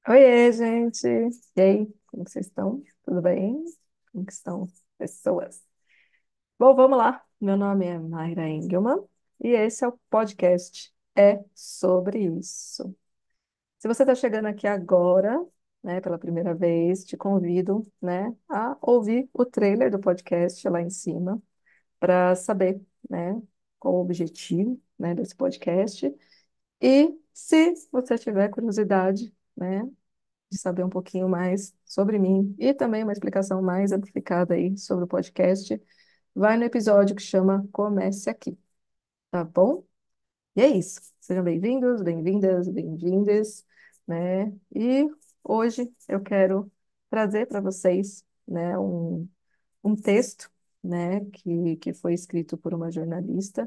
Oiê, gente! E aí, como que vocês estão? Tudo bem? Como que estão as pessoas? Bom, vamos lá. Meu nome é Mayra Engelmann e esse é o podcast É Sobre Isso. Se você está chegando aqui agora, né, pela primeira vez, te convido, né, a ouvir o trailer do podcast lá em cima para saber, né, qual o objetivo, né, desse podcast. E se você tiver curiosidade, né, de saber um pouquinho mais sobre mim e também uma explicação mais amplificada aí sobre o podcast, vai no episódio que chama Comece Aqui, tá bom? E é isso. Sejam bem-vindos, bem-vindas, bem-vindes, né? E hoje eu quero trazer para vocês, né, um texto, né, que foi escrito por uma jornalista,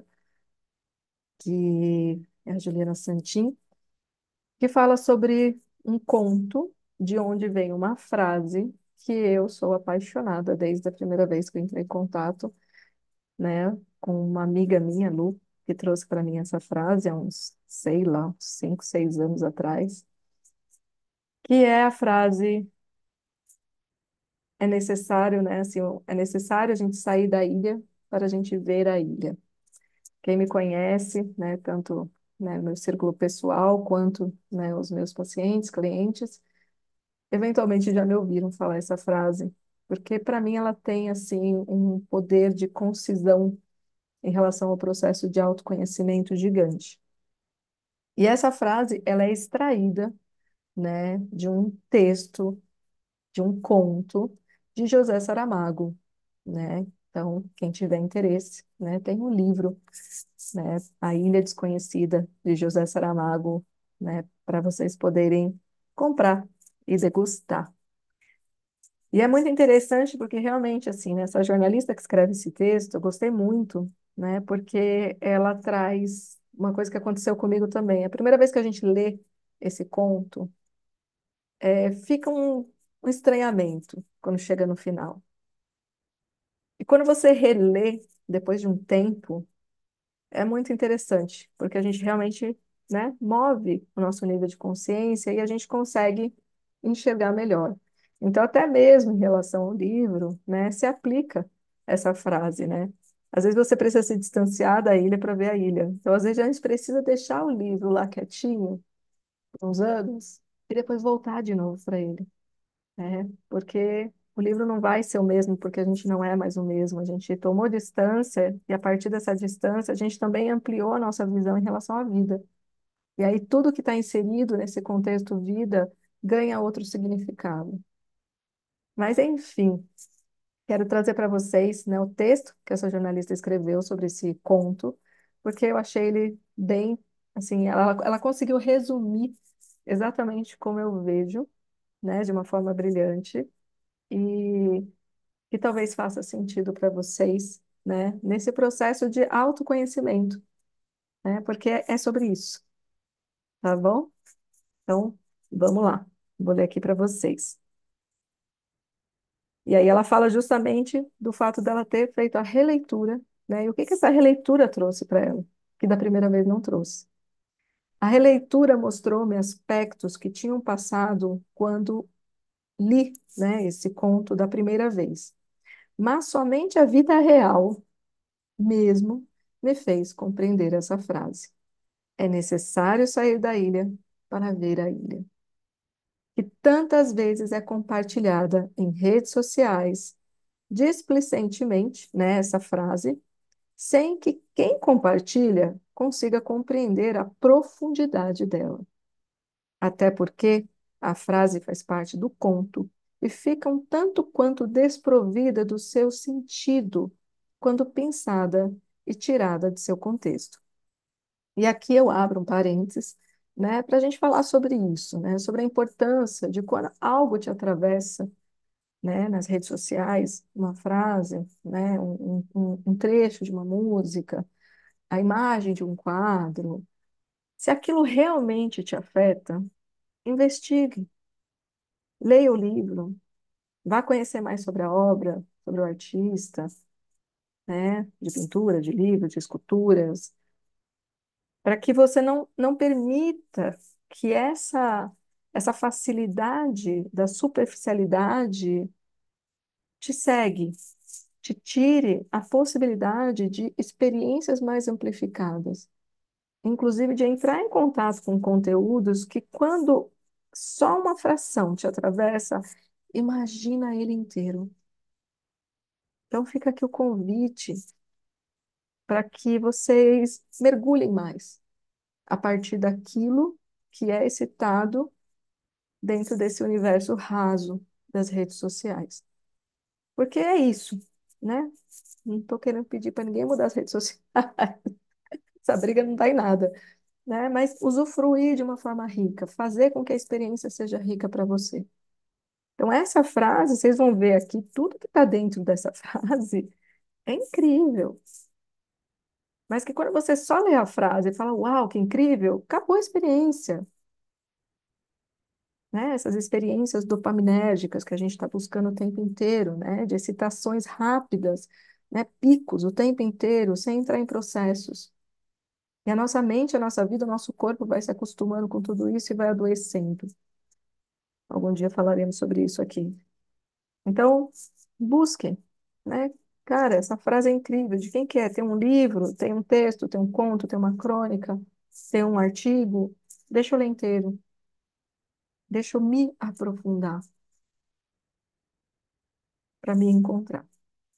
que é a Juliana Santin, que fala sobre um conto de onde vem uma frase que eu sou apaixonada desde a primeira vez que eu entrei em contato, né, com uma amiga minha, Lu, que trouxe para mim essa frase há uns, sei lá, uns 5, 6 anos atrás, que é a frase: é necessário, né, assim, é necessário a gente sair da ilha para a gente ver a ilha. Quem me conhece, né, tanto, né, no meu círculo pessoal quanto, né, os meus pacientes, clientes, eventualmente já me ouviram falar essa frase, porque para mim ela tem assim um poder de concisão em relação ao processo de autoconhecimento gigante. E essa frase, ela é extraída, né, de um texto, de um conto de José Saramago, né? Então, quem tiver interesse, né, tem um livro, né, A Ilha Desconhecida de José Saramago, né, para vocês poderem comprar e degustar. E é muito interessante porque realmente, assim, né, essa jornalista que escreve esse texto, eu gostei muito, né, porque ela traz uma coisa que aconteceu comigo também. A primeira vez que a gente lê esse conto, fica um estranhamento quando chega no final. E quando você relê, depois de um tempo, é muito interessante, porque a gente realmente, né, move o nosso nível de consciência e a gente consegue enxergar melhor. Então, até mesmo em relação ao livro, né, se aplica essa frase, né? Às vezes você precisa se distanciar da ilha para ver a ilha. Então, às vezes a gente precisa deixar o livro lá quietinho por uns anos e depois voltar de novo para ele, né? Porque o livro não vai ser o mesmo, porque a gente não é mais o mesmo. A gente tomou distância e, a partir dessa distância, a gente também ampliou a nossa visão em relação à vida. E aí, tudo que está inserido nesse contexto vida ganha outro significado. Mas, enfim, quero trazer para vocês, né, o texto que essa jornalista escreveu sobre esse conto, porque eu achei ele bem, assim, ela conseguiu resumir exatamente como eu vejo, né, de uma forma brilhante. E que talvez faça sentido para vocês, né, nesse processo de autoconhecimento, né, porque é sobre isso, tá bom? Então, vamos lá, vou ler aqui para vocês. E aí ela fala justamente do fato dela ter feito a releitura, né, e o que que essa releitura trouxe para ela, que da primeira vez não trouxe. A releitura mostrou-me aspectos que tinham passado quando li, né, esse conto da primeira vez, mas somente a vida real mesmo me fez compreender essa frase. É necessário sair da ilha para ver a ilha, que tantas vezes é compartilhada em redes sociais, displicentemente, né, essa frase, sem que quem compartilha consiga compreender a profundidade dela. Até porque a frase faz parte do conto e fica um tanto quanto desprovida do seu sentido quando pensada e tirada de seu contexto. E aqui eu abro um parênteses, né, para a gente falar sobre isso, né, sobre a importância de quando algo te atravessa, né, nas redes sociais, uma frase, né, um trecho de uma música, a imagem de um quadro, se aquilo realmente te afeta, investigue, leia o livro, vá conhecer mais sobre a obra, sobre o artista, né, de pintura, de livro, de esculturas, para que você não permita que essa facilidade da superficialidade te segue, te tire a possibilidade de experiências mais amplificadas, inclusive de entrar em contato com conteúdos que, quando só uma fração te atravessa, imagina ele inteiro. Então, fica aqui o convite para que vocês mergulhem mais a partir daquilo que é excitado dentro desse universo raso das redes sociais. Porque é isso, né? Não estou querendo pedir para ninguém mudar as redes sociais. Essa briga não dá em nada, né? Mas usufruir de uma forma rica, fazer com que a experiência seja rica para você. Então, essa frase, vocês vão ver aqui, tudo que está dentro dessa frase é incrível. Mas que quando você só lê a frase e fala, uau, que incrível, acabou a experiência, né? Essas experiências dopaminérgicas que a gente está buscando o tempo inteiro, né? De excitações rápidas, né? Picos o tempo inteiro, sem entrar em processos. E a nossa mente, a nossa vida, o nosso corpo vai se acostumando com tudo isso e vai adoecendo. Algum dia falaremos sobre isso aqui. Então, busquem, né? Cara, essa frase é incrível. De quem que é? Tem um livro, tem um texto, tem um conto, tem uma crônica, tem um artigo. Deixa eu ler inteiro. Deixa eu me aprofundar para me encontrar.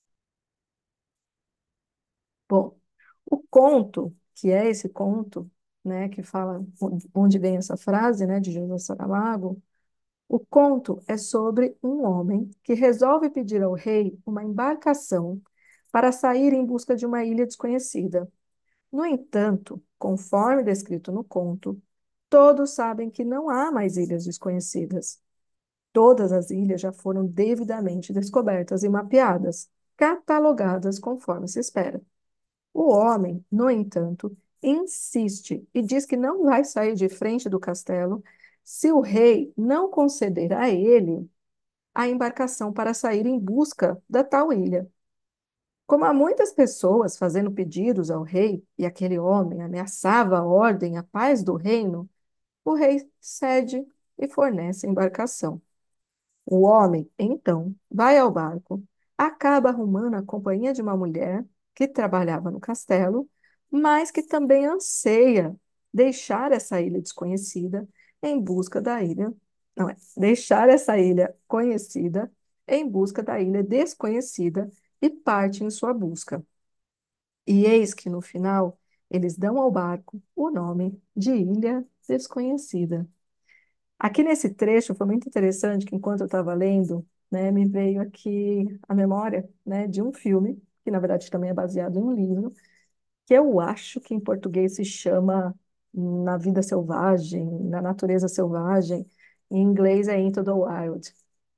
Bom, o conto, que é esse conto, né, que fala onde vem essa frase, né, de José Saramago, o conto é sobre um homem que resolve pedir ao rei uma embarcação para sair em busca de uma ilha desconhecida. No entanto, conforme descrito no conto, todos sabem que não há mais ilhas desconhecidas. Todas as ilhas já foram devidamente descobertas e mapeadas, catalogadas conforme se espera. O homem, no entanto, insiste e diz que não vai sair de frente do castelo se o rei não conceder a ele a embarcação para sair em busca da tal ilha. Como há muitas pessoas fazendo pedidos ao rei e aquele homem ameaçava a ordem, a paz do reino, o rei cede e fornece a embarcação. O homem, então, vai ao barco, acaba arrumando a companhia de uma mulher que trabalhava no castelo, mas que também anseia deixar essa ilha desconhecida em busca da ilha. Não é, deixar essa ilha conhecida em busca da ilha desconhecida e parte em sua busca. E eis que no final eles dão ao barco o nome de Ilha Desconhecida. Aqui nesse trecho foi muito interessante que, enquanto eu estava lendo, né, me veio aqui a memória, né, de um filme, que na verdade também é baseado em um livro, que eu acho que em português se chama Na Vida Selvagem, Na Natureza Selvagem, em inglês é Into the Wild.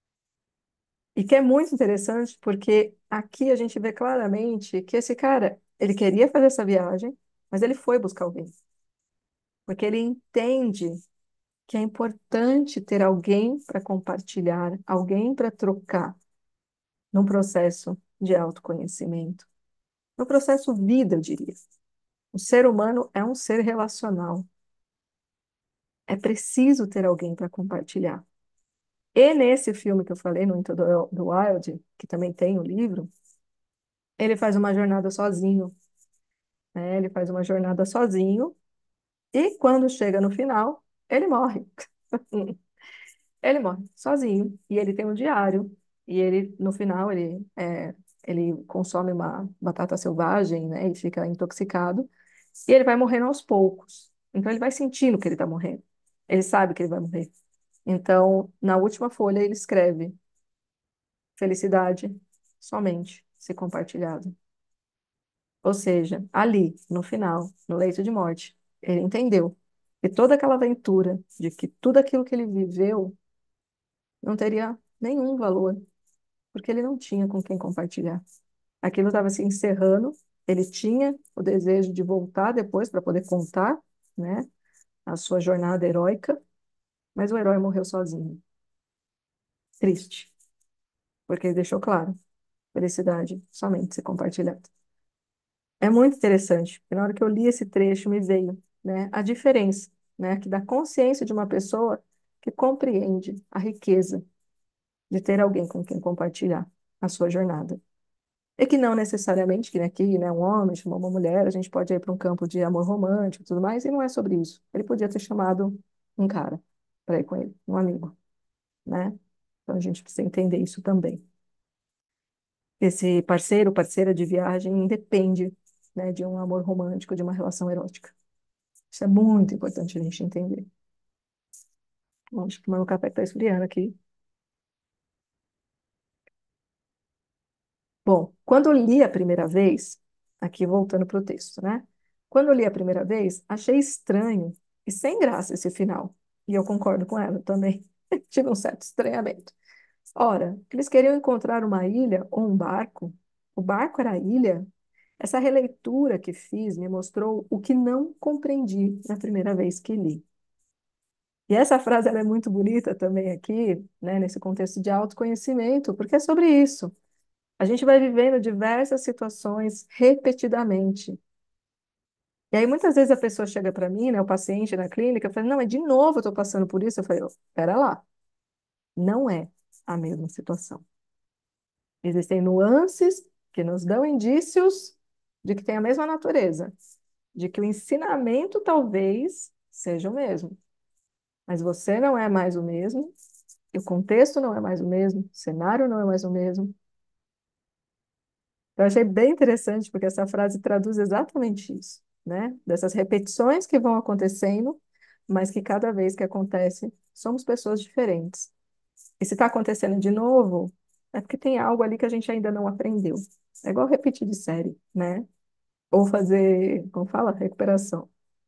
E que é muito interessante porque aqui a gente vê claramente que esse cara, ele queria fazer essa viagem, mas ele foi buscar alguém, porque ele entende que é importante ter alguém para compartilhar, alguém para trocar num processo de autoconhecimento, no processo vida, eu diria. O ser humano é um ser relacional. É preciso ter alguém para compartilhar. E nesse filme que eu falei, no Into the Wild, que também tem o livro, ele faz uma jornada sozinho, né? Ele faz uma jornada sozinho e quando chega no final, ele morre. Ele morre sozinho e ele tem um diário e ele no final ele consome uma batata selvagem, né, e fica intoxicado e ele vai morrendo aos poucos. Então ele vai sentindo que ele está morrendo. Ele sabe que ele vai morrer. Então na última folha ele escreve: felicidade somente se compartilhada. Ou seja, ali no final, no leito de morte, ele entendeu que toda aquela aventura, de que tudo aquilo que ele viveu não teria nenhum valor porque ele não tinha com quem compartilhar. Aquilo estava se encerrando, ele tinha o desejo de voltar depois para poder contar, né, a sua jornada heróica, mas o herói morreu sozinho. Triste, porque ele deixou claro, felicidade somente se compartilhada. É muito interessante, porque na hora que eu li esse trecho me veio, né, a diferença, né, que da consciência de uma pessoa que compreende a riqueza de ter alguém com quem compartilhar a sua jornada. E que não necessariamente, que aqui, né, um homem chamou uma mulher, a gente pode ir para um campo de amor romântico e tudo mais, e não é sobre isso. Ele podia ter chamado um cara para ir com ele, um amigo, né? Então a gente precisa entender isso também. Esse parceiro, parceira de viagem independe, né, de um amor romântico, de uma relação erótica. Isso é muito importante a gente entender. Bom, acho que o meu café está esfriando aqui. Bom, quando eu li a primeira vez, aqui voltando para o texto, né? Quando eu li a primeira vez, achei estranho e sem graça esse final. E eu concordo com ela também. Tive um certo estranhamento. Ora, eles queriam encontrar uma ilha ou um barco. O barco era a ilha. Essa releitura que fiz me mostrou o que não compreendi na primeira vez que li. E essa frase ela é muito bonita também aqui, né, nesse contexto de autoconhecimento, porque é sobre isso. A gente vai vivendo diversas situações repetidamente. E aí, muitas vezes, a pessoa chega para mim, né, o paciente na clínica, fala, não, mas de novo eu estou passando por isso. Eu falei, pera lá, não é a mesma situação. Existem nuances que nos dão indícios de que tem a mesma natureza, de que o ensinamento talvez seja o mesmo. Mas você não é mais o mesmo, e o contexto não é mais o mesmo, o cenário não é mais o mesmo. Eu achei bem interessante, porque essa frase traduz exatamente isso, né? Dessas repetições que vão acontecendo, mas que cada vez que acontece, somos pessoas diferentes. E se está acontecendo de novo, é porque tem algo ali que a gente ainda não aprendeu. É igual repetir de série, né? Ou fazer, como fala, recuperação.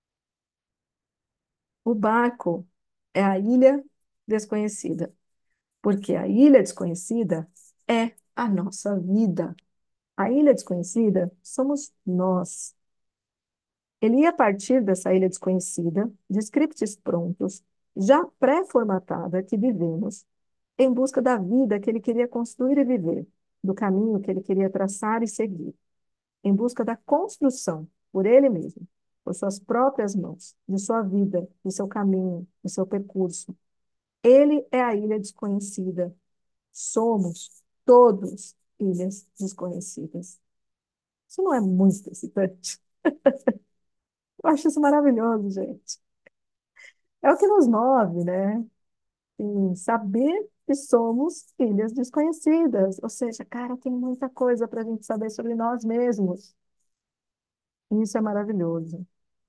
O barco é a ilha desconhecida, porque a ilha desconhecida é a nossa vida. A ilha desconhecida somos nós. Ele ia partir dessa ilha desconhecida, de scripts prontos, já pré-formatada que vivemos, em busca da vida que ele queria construir e viver, do caminho que ele queria traçar e seguir, em busca da construção, por ele mesmo, por suas próprias mãos, de sua vida, de seu caminho, de seu percurso. Ele é a ilha desconhecida. Somos todos ilhas desconhecidas. Isso não é muito excitante? Eu acho isso maravilhoso, gente. É o que nos move, né? Em saber que somos ilhas desconhecidas. Ou seja, cara, tem muita coisa para a gente saber sobre nós mesmos. E isso é maravilhoso.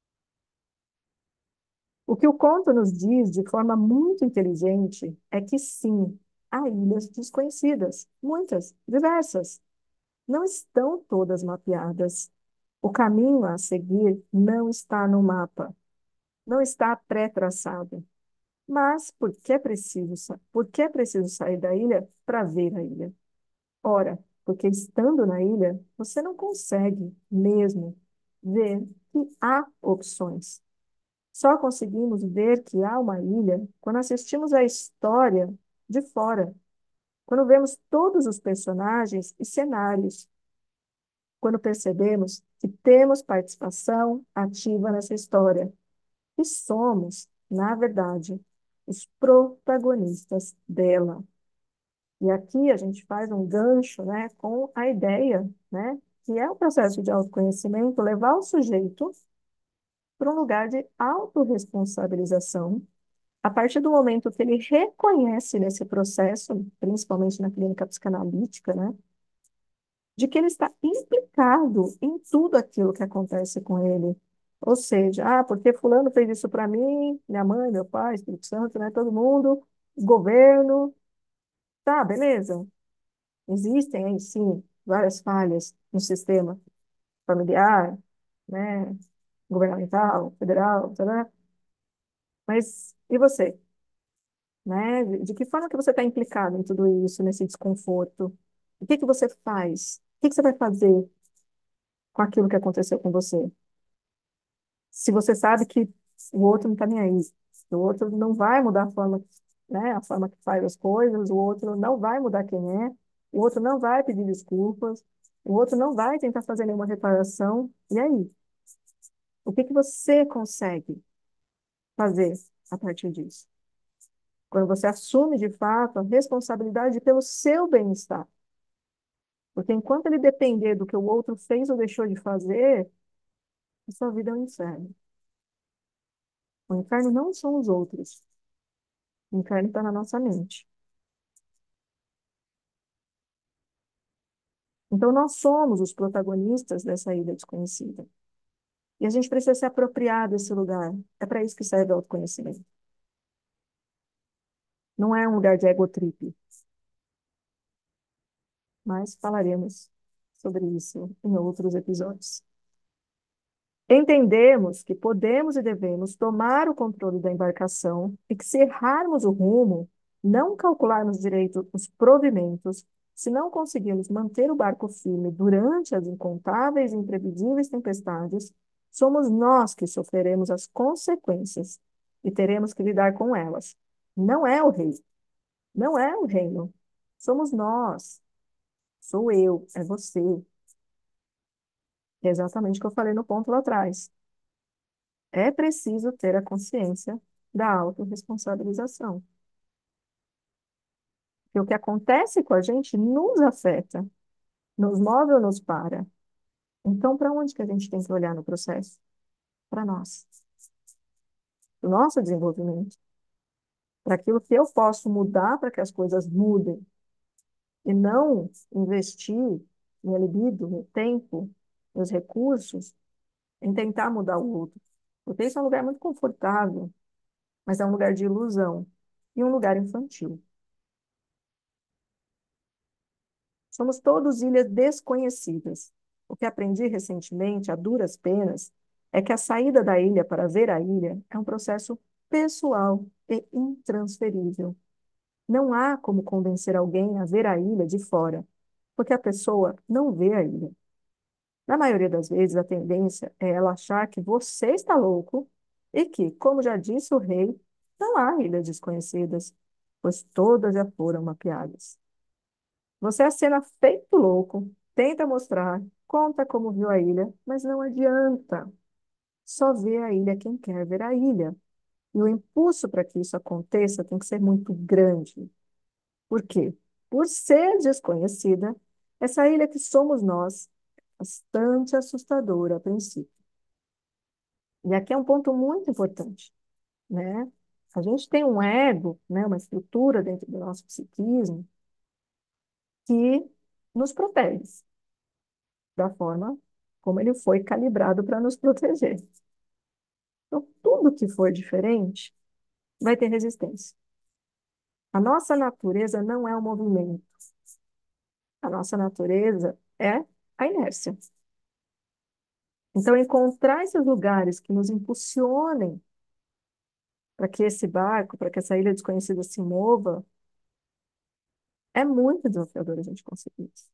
O que o conto nos diz de forma muito inteligente é que sim, há ilhas desconhecidas, muitas, diversas. Não estão todas mapeadas. O caminho a seguir não está no mapa, não está pré-traçado. Mas por que é preciso sair da ilha para ver a ilha? Ora, porque estando na ilha, você não consegue mesmo ver que há opções. Só conseguimos ver que há uma ilha quando assistimos a história de fora, quando vemos todos os personagens e cenários, quando percebemos que temos participação ativa nessa história e somos, na verdade, os protagonistas dela. E aqui a gente faz um gancho, né, com a ideia, né, que é o processo de autoconhecimento, levar o sujeito para um lugar de autorresponsabilização, a partir do momento que ele reconhece nesse processo, principalmente na clínica psicanalítica, né, de que ele está implicado em tudo aquilo que acontece com ele. Ou seja, porque fulano fez isso para mim, minha mãe, meu pai, Espírito Santo, né, todo mundo, governo, tá, beleza. Existem aí, sim, várias falhas no sistema familiar, né, governamental, federal, tá, mas e você? Né? De que forma que você está implicado em tudo isso, nesse desconforto? O que que você faz? O que que você vai fazer com aquilo que aconteceu com você? Se você sabe que o outro não está nem aí, o outro não vai mudar a forma, né, a forma que faz as coisas, o outro não vai mudar quem é, o outro não vai pedir desculpas, o outro não vai tentar fazer nenhuma reparação. E aí? O que que você consegue fazer a partir disso? Quando você assume de fato a responsabilidade pelo seu bem-estar. Porque enquanto ele depender do que o outro fez ou deixou de fazer, a sua vida é um inferno. O inferno não são os outros. O inferno está na nossa mente. Então, nós somos os protagonistas dessa ilha desconhecida. E a gente precisa se apropriar desse lugar. É para isso que serve o autoconhecimento. Não é um lugar de egotrip, mas falaremos sobre isso em outros episódios. Entendemos que podemos e devemos tomar o controle da embarcação e que, se errarmos o rumo, não calcularmos direito os provimentos, se não conseguirmos manter o barco firme durante as incontáveis e imprevisíveis tempestades, somos nós que sofreremos as consequências e teremos que lidar com elas. Não é o rei, não é o reino. Somos nós, sou eu, é você. É exatamente o que eu falei no ponto lá atrás. É preciso ter a consciência da autorresponsabilização. Porque o que acontece com a gente nos afeta, nos move ou nos para. Então, para onde que a gente tem que olhar no processo? Para nós, para o nosso desenvolvimento, para aquilo que eu posso mudar para que as coisas mudem, e não investir minha libido, meu tempo, meus recursos em tentar mudar o outro. Porque isso é um lugar muito confortável, mas é um lugar de ilusão e um lugar infantil. Somos todos ilhas desconhecidas. O que aprendi recentemente, a duras penas, é que a saída da ilha para ver a ilha é um processo pessoal e intransferível. Não há como convencer alguém a ver a ilha de fora, porque a pessoa não vê a ilha. Na maioria das vezes, a tendência é ela achar que você está louco e que, como já disse o rei, não há ilhas desconhecidas, pois todas já foram mapeadas. Você acena feito louco, tenta mostrar, conta como viu a ilha, mas não adianta. Só vê a ilha quem quer ver a ilha. E o impulso para que isso aconteça tem que ser muito grande. Por quê? Por ser desconhecida, essa ilha que somos nós, é bastante assustadora a princípio. E aqui é um ponto muito importante, né? A gente tem um ego, né, uma estrutura dentro do nosso psiquismo que nos protege da forma como ele foi calibrado para nos proteger. Então, tudo que for diferente vai ter resistência. A nossa natureza não é o movimento. A nossa natureza é a inércia. Então, encontrar esses lugares que nos impulsionem para que esse barco, para que essa ilha desconhecida se mova, é muito desafiador a gente conseguir isso.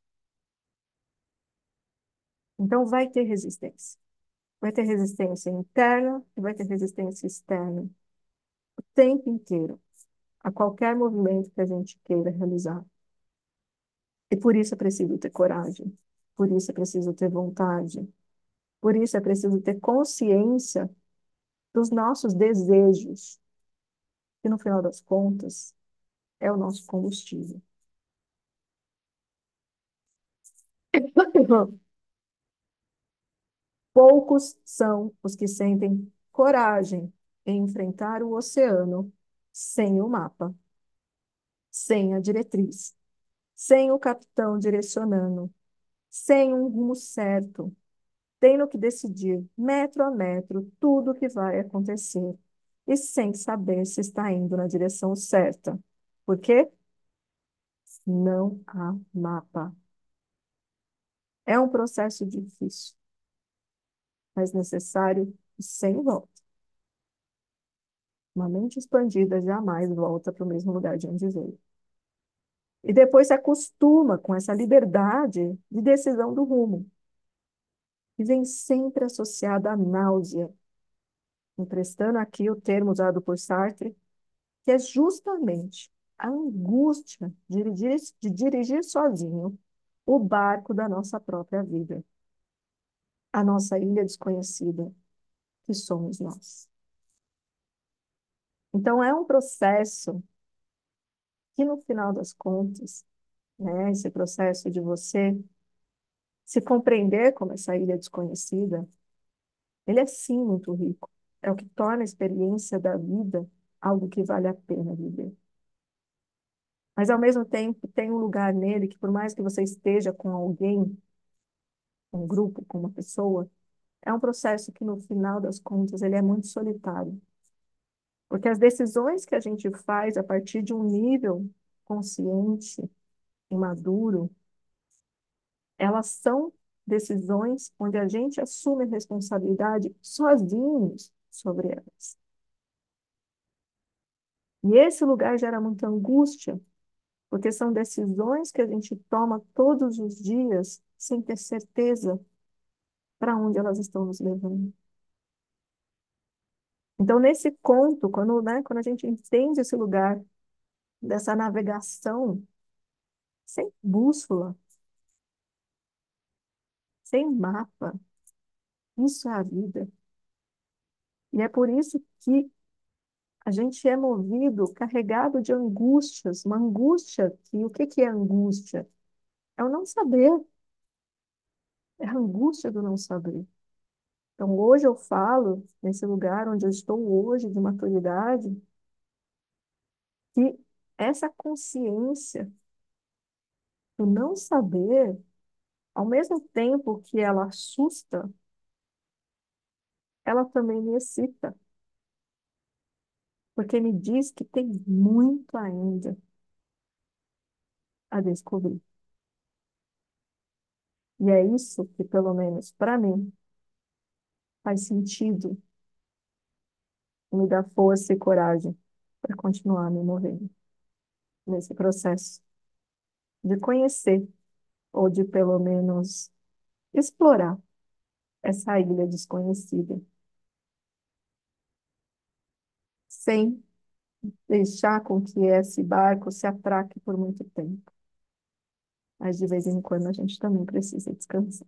Então, vai ter resistência. Vai ter resistência interna e vai ter resistência externa o tempo inteiro, a qualquer movimento que a gente queira realizar. E por isso é preciso ter coragem, por isso é preciso ter vontade, por isso é preciso ter consciência dos nossos desejos, que no final das contas é o nosso combustível. Poucos são os que sentem coragem em enfrentar o oceano sem o mapa, sem a diretriz, sem o capitão direcionando, sem um rumo certo, tendo que decidir metro a metro tudo o que vai acontecer e sem saber se está indo na direção certa. Por quê? Não há mapa. É um processo difícil, mas necessário e sem volta. Uma mente expandida jamais volta para o mesmo lugar de onde veio. E depois se acostuma com essa liberdade de decisão do rumo, que vem sempre associada à náusea, emprestando aqui o termo usado por Sartre, que é justamente a angústia de dirigir sozinho o barco da nossa própria vida, a nossa ilha desconhecida, que somos nós. Então, é um processo que no final das contas, né, esse processo de você se compreender como essa ilha desconhecida, ele é sim muito rico. É o que torna a experiência da vida algo que vale a pena viver. Mas, ao mesmo tempo, tem um lugar nele que, por mais que você esteja com alguém, um grupo, com uma pessoa, é um processo que, no final das contas, ele é muito solitário. Porque as decisões que a gente faz a partir de um nível consciente e maduro, elas são decisões onde a gente assume a responsabilidade sozinhos sobre elas. E esse lugar gera muita angústia, porque são decisões que a gente toma todos os dias sem ter certeza para onde elas estão nos levando. Então, nesse conto, quando a gente entende esse lugar dessa navegação sem bússola, sem mapa, isso é a vida. E é por isso que a gente é movido, carregado de angústias, uma angústia que o que que é angústia? É o não saber, é a angústia do não saber. Então, hoje eu falo, nesse lugar onde eu estou hoje, de maturidade, que essa consciência do não saber, ao mesmo tempo que ela assusta, ela também me excita, porque me diz que tem muito ainda a descobrir. E é isso que, pelo menos para mim, faz sentido e me dá força e coragem para continuar me movendo nesse processo de conhecer, ou de pelo menos explorar essa ilha desconhecida, sem deixar com que esse barco se atraque por muito tempo. Mas de vez em quando a gente também precisa descansar.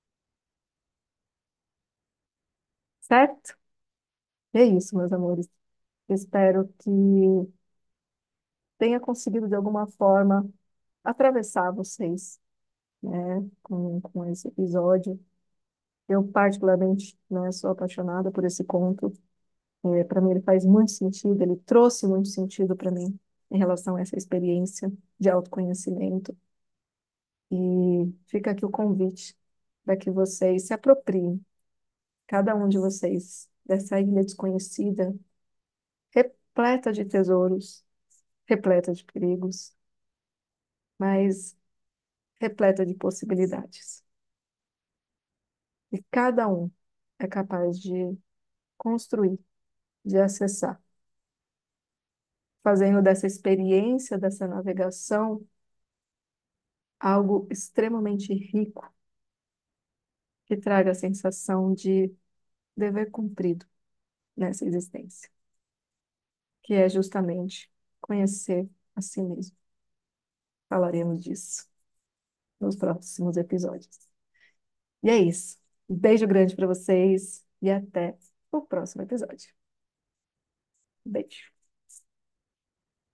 Certo? É isso, meus amores. Espero que tenha conseguido, de alguma forma, atravessar vocês, né, com esse episódio. Eu, particularmente, né, sou apaixonada por esse conto. Para mim, ele faz muito sentido, ele trouxe muito sentido para mim em relação a essa experiência de autoconhecimento. E fica aqui o convite para que vocês se apropriem, cada um de vocês, dessa ilha desconhecida, repleta de tesouros, repleta de perigos, mas repleta de possibilidades. E cada um é capaz de construir, de acessar, fazendo dessa experiência, dessa navegação, algo extremamente rico, que traga a sensação de dever cumprido nessa existência, que é justamente conhecer a si mesmo. Falaremos disso nos próximos episódios. E é isso. Um beijo grande para vocês e até o próximo episódio. Beijo.